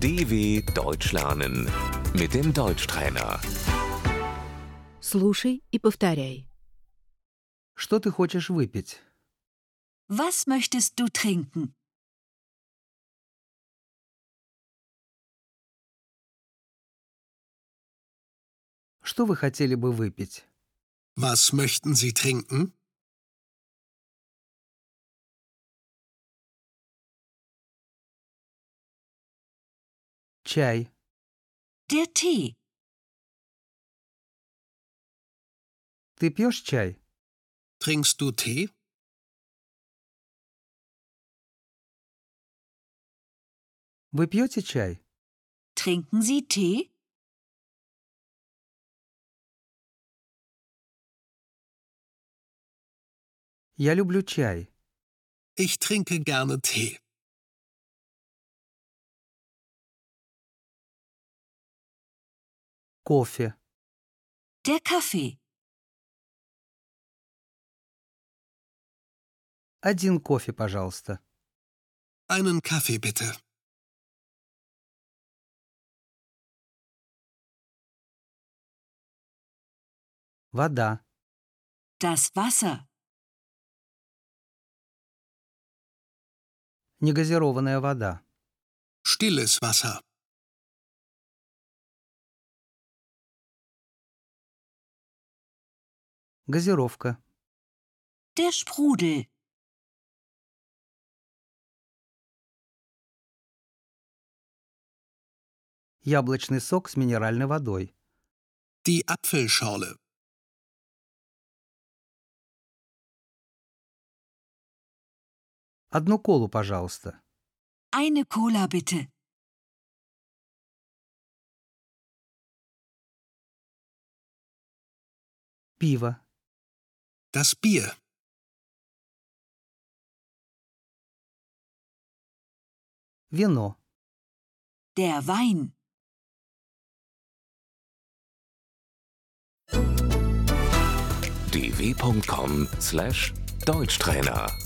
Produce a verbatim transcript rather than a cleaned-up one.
D W Deutsch lernen mit dem Deutschtrainer. Слушай и повторяй. Что ты хочешь выпить? Was möchtest du trinken? Что вы хотели бы выпить? Was möchten Sie trinken? Чай. Der Tee. Ты пьешь чай? Trinkst du Tee? Вы пьете чай? Trinken Sie Tee? Я люблю чай. Ich trinke gerne Tee. Кофе. Der Kaffee. Один кофе, пожалуйста. Einen Kaffee bitte. Вода. Das Wasser. Негазированная вода. Stilles Wasser. Газировка. Der Sprudel. Яблочный сок с минеральной водой. Die Apfelschorle. Одну колу, пожалуйста. Eine Cola bitte. Пиво. Das Bier. Вино. Der Wein. d w punkt com slash Deutschtrainer